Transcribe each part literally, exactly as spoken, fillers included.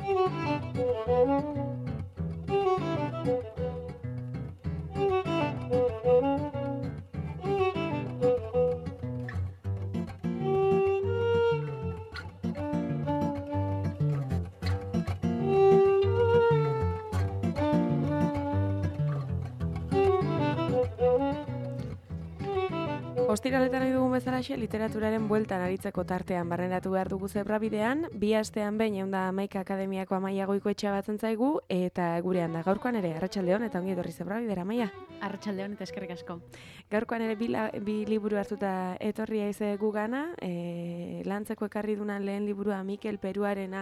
Ostiraletan nahi dugun bezalaxe, literaturaren bueltan aritzeko tartean barrenatu behar dugu zebrabidean, bi astean behin egun da Hamaika Akademiako Amaia Goikoetxea batzen zaigu, eta gurean da gaurkoan ere, arratsaldeon eta ongi etorri zebrabidera, Amaia. Arratsaldeon eta eskerrik asko. Gaurkoan ere bi, bi liburu hartuta etorria ize gugana, e, lantzeko ekarri dunan lehen liburua Mikel Peruarena,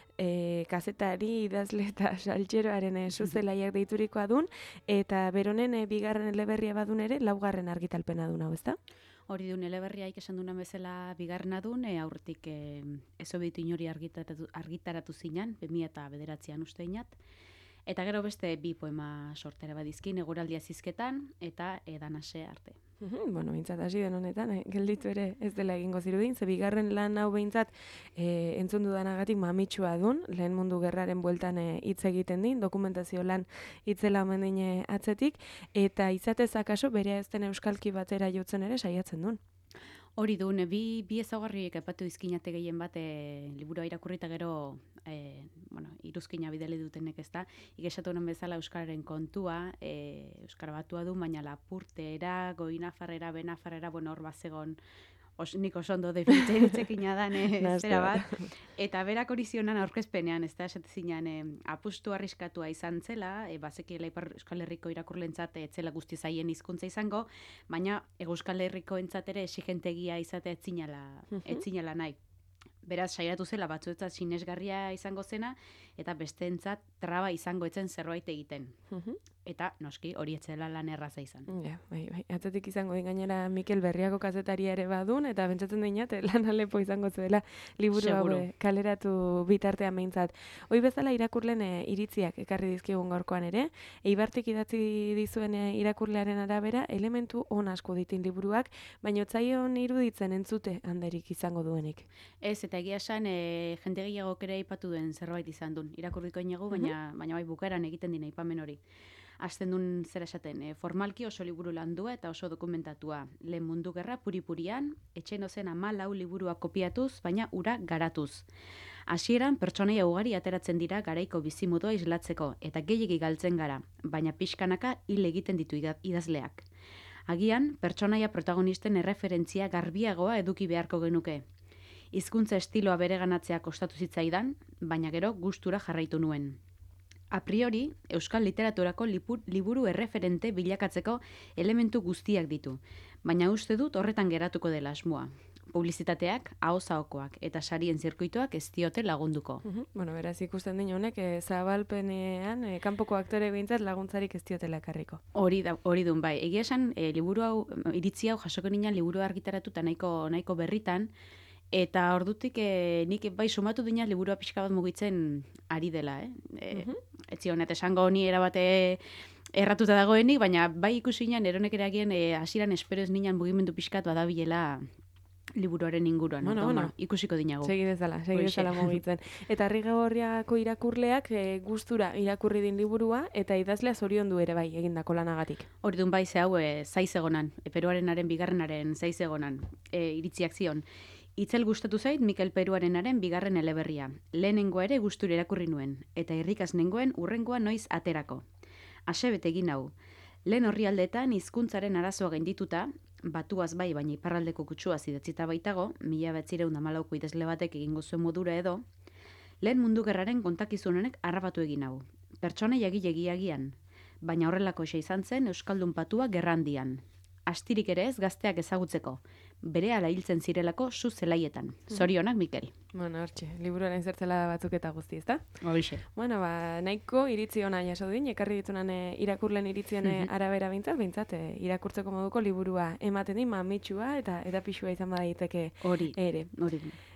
E, kazetari, idazle eta saltxeroaren e, suzelaiak deiturikoa dun, eta beronen e, bigarren eleberria badun ere, laugarren argitalpena dun hau, ezta? Hori dun eleberria ikesan duna bezala bigarrena dun, e, aurretik e, ezobitu inori argitaratu, argitaratu zinan, bi mila bederatzian uste inat, eta gero beste bi poema sortera badizkin, eguraldia zizketan, eta edanase arte. Uhum, bueno, bintzat, hasi den honetan, eh, gelditu ere ez dela egingo zirudin, ze bigarren lan hau behintzat eh, entzun dudanagatik mamitsua dun, lehen mundu gerraren bueltan hitz eh, egiten din, dokumentazio lan hitzela omen dine atzetik, eta izatez akaso bere ez den euskalki batera jotzen ere saiatzen dun. Hori dun, bi, bi ezaugarriek epatu izkinate gehien bat e, liburua irakurrita gero e, bueno, iruzkina bidele dutenek ez da. Igesatu honen bezala Euskararen kontua, e, Euskara batua du, baina Lapurtera, Goinafarrera, Benafarrera, bueno, hor bazegon, os, nik oso ondo definitzen adan e, zera bat. Eta berak hori zionan aurkezpenean, ez da, esatezinan, e, apustu arriskatua izan zela, e, bazekiela Ipar Euskal Herriko irakurlentzat etzela guzti zaien hizkuntza izango, baina Euskal Herriko entzat ere exigentegia izatea etzinala, etzinala nahi. Beraz, saiatu zela batzuetzat sinesgarria izango zena, eta besteentzat traba izango etzen zerbait egiten. Eta, noski, hori etzela lan erraza izan. Ja, bai, bai. Atzetik izango din gainera Mikel Berriako kazetaria ere badun, eta pentsatzen dinat, lan alepo izango zuela liburu hau kaleratu bitartean behintzat. Hoi bezala irakurlen e, iritziak ekarri dizkigun gaurkoan ere, Eibartik idatzi dizuen e, irakurlearen arabera, elementu on asko ditin liburuak, baina otzaion iruditzen entzute handerik izango duenik. Ez, eta egia esan, e, jende gehiagok ere aipatu duen zerbait izan duen. Irakurriko inagu, baina, uh-huh. baina bai bukaeran egiten dina aipamen hori. Azten duen zera esaten, e, formalki oso liburu landua eta oso dokumentatua. Lehen mundu gerra puri-purian, etxen ozen ama lau liburua kopiatuz, baina ura garatuz. Hasieran pertsonaia ugari ateratzen dira garaiko bizimodua islatzeko, eta gehiegi galtzen gara, baina pixkanaka hil egiten ditu idazleak. Agian, pertsonaia protagonisten erreferentzia garbiagoa eduki beharko genuke. Hizkuntza estiloa bereganatzea kostatu zitzaidan, baina gero gustura jarraitu nuen. A priori, euskal literaturako lipur, liburu erreferente bilakatzeko elementu guztiak ditu, baina uste dut horretan geratuko dela asmoa. Publizitateak, ahozaokoak eta sarien zirkuituak ez diote lagunduko. Uh-huh. Bueno, beraz ikusten din honek, e, zabalpenean, e, kanpoko aktore behintzat laguntzarik ez diotela ekarriko. Hori da, hori dun, bai. Egia esan, e, liburu hau, iritzi hau jasoko ninan liburu argitaratu eta nahiko, nahiko berritan, eta ordutik e, nik bai sumatu dina liburua pixka bat mugitzen ari dela, eh? E, uh-huh. Etzi honet esango honi erabate erratuta dagoenik, baina bai ikusi nian eronek eragien e, hasieran espero ez ninan mugimendu pixkat badabilela liburuaren inguruan. Bueno, no? bueno. Ikusiko dinagu. Segi dezala, segi dezala mugitzen. Eta Harrigorriako irakurleak e, gustura irakurri din liburua, eta idazlea zoriondu ere bai egindako lanagatik. Hori dun bai ze hau e, zaiz egonan, e, Peruarenaren bigarrenaren zaiz egonan, e, iritziak zion. Itzel gustatu zait Mikel Peruarenaren bigarren eleberria. Lehenengoa ere gustura irakurri nuen, eta irrikaz nengoen urrengoa noiz aterako. Ase bete egin hau. Lehen orrialdetan hizkuntzaren arazoa gaindituta, batuaz bai, baina iparraldeko kutsuaz idatzita baitago, mila behatzireun hamalauko idazle batek egingo zuen modura edo, lehen mundu gerraren kontakizun honek harrapatu egin hau. Pertsonai agile-egiagian, baina horrelako isa izan zen euskaldun patua gerrandian. Astirik ere ez gazteak ezagutzeko, berehala hiltzen zirelako zu zelaietan. Zorionak, Mikel. Bueno, hortxe, liburuaren zertzela batzuk eta guzti, ezta? Horixe. Bueno, ba, nahiko iritzi ona jaso din, ekarri ditunan e, irakurlen iritzien e, arabera bintzat, bintzat, e, irakurtzeko moduko liburua ematen din, mamitsua eta eta pixua izan badaiteke hori ere. Hori.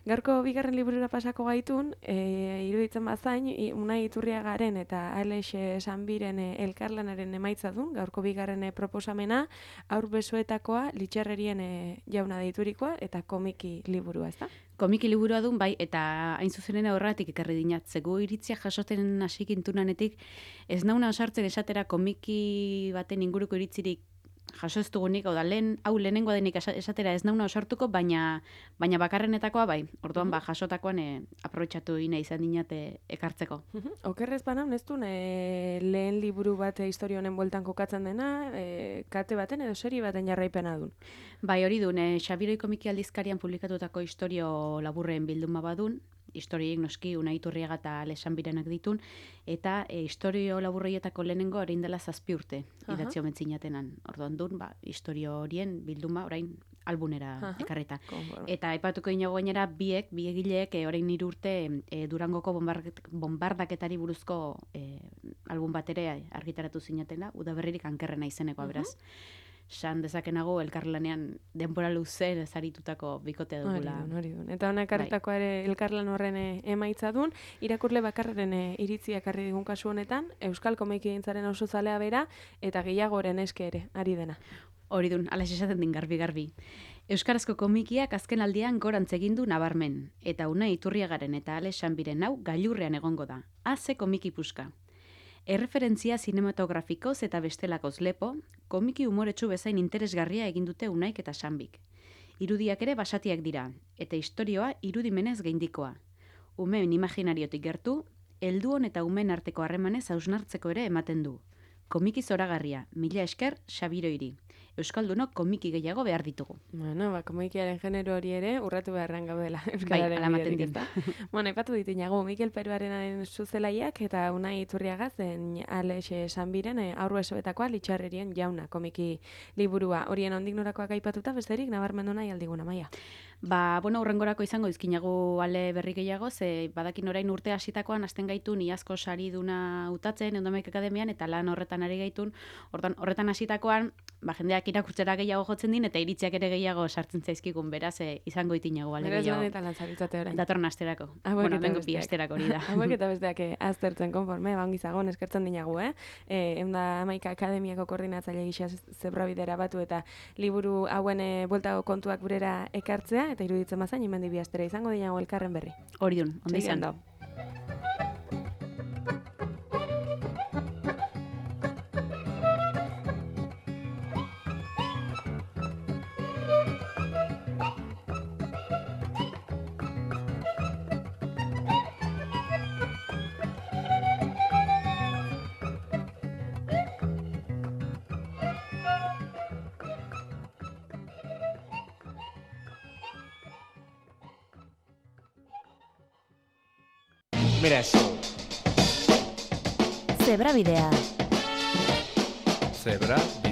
Gaurko bigarren liburura pasako gaitun, e, iruditzen bazain, i- Unai Iturriagaren eta Alex Sanbiren e, elkarlanaren emaitza dun, gaurko bigarren e, proposamena, aur besoetakoa, litxerrerien e, jauna deiturikoa, eta komiki liburua, ezta? Komiki liburua dun, bai, eta hain zuzenen horretik ekarri dinat. Zego iritzia jasoten hasikintunanetik, ez nauna osartzen esatera komiki baten inguruko iritzirik jaso ez dugunik, oda, lehen, hau lehenengoa denik esa- esatera ez nauna osartuko, baina baina bakarrenetakoa bai. Orduan, ba, jasotakoan e, aprobetxatu ina izan dinate ekartzeko. Mhm. Okerrez banan, ez du, e, lehen liburu bat e, historia honen bueltan kokatzen dena, e, kate baten edo serie baten jarraipena dun. Bai, hori dun, e, Xabiroi komiki aldizkarian publikatutako historio laburren bilduma badun, historioik noski Unai Iturriaga eta Alex Sanbirenak ditun, eta e, historio laburroietako lehenengo orain dela zazpi urte Aha. idatzi omen zinatenan. Orduan dun, ba, historio horien bilduma orain albunera Aha. ekarrita. Konforme. Eta aipatuko inago gainera biek, bi egileek e, orain hiru urte e, Durangoko bombardak- bombardaketari buruzko e, album bat ere argitaratu zinatela, udaberririk ankerrena izenekoa beraz. San dezakenago elkarlanean denbora luze zaritutako bikotea Hori dugula. dun, hori dun. Eta honak ekarritakoa ere elkarlan horren e, emaitza dun, irakurle bakarren e, iritzia ekarri digun kasu honetan, Euskal Komikigintzaren oso zalea bera, eta gehiagoren eske ere, ari dena. Hori dun, ala esaten din garbi-garbi. Euskarazko komikiak azken aldian gorantz egin du nabarmen, eta Unai Iturriagaren eta Alex Sanbiren hau gailurrean egongo da. Aze komiki puska. Erreferentzia sinematografikoz eta bestelakoz lepo, komiki umoretsu bezain interesgarria egin dute Unaik eta Sanbik. Irudiak ere basatiak dira, eta istorioa irudimenez gaindikoa. Umeen imaginariotik gertu, helduon eta umeen arteko harremanez hausnartzeko ere ematen du. Komiki zoragarria, mila esker Xabiroiri. Euskaldunok komiki gehiago behar ditugu. Bueno, ba, komikiaren genero hori ere urratu beharran gaudela. Bai, Euskararen ala ematen bidetik, din. ezta? Bueno, ipatu ditinago Mikel Peruarenaren zuzelaiak eta Unai Iturriaga zen Alex Sanbiren e, aurru esoetakoa litxarrerien jauna komiki liburua. Horien ondik norakoak aipatuta besterik nabarmendu nahi aldiguna, Maia. Ba, bueno, urrengorako izango izkinagu ale berri gehiago, ze badakin orain urte hasitakoan hasten gaitun iazko sari duna utatzen Endomek Akademian eta lan horretan ari gaitun. Hortan horretan hasitakoan, ba jendeak irakurtzera gehiago jotzen din eta iritziak ere gehiago sartzen zaizkigun, beraz e, izango itinago ale Beraz gehiago. lanetan lan zaritzate orain. Datorren asterako. Hauek Bueno, eta bengo bi besteak. asterako hori da. Hauek eta besteak eh, aztertzen konforme, ba, ongi zagon eskertzen dinagu, eh? E, Eunda Hamaika Akademiako koordinatzaile gisa zebrabidera batu eta liburu hauen e, bueltako kontuak gurera ekartzea, eta iruditzen bazain, hemendik bi astera izango dinago elkarren berri. Hori dun, ondo Segi izan. ondo. Mira eso. Zebrabidea. Zebra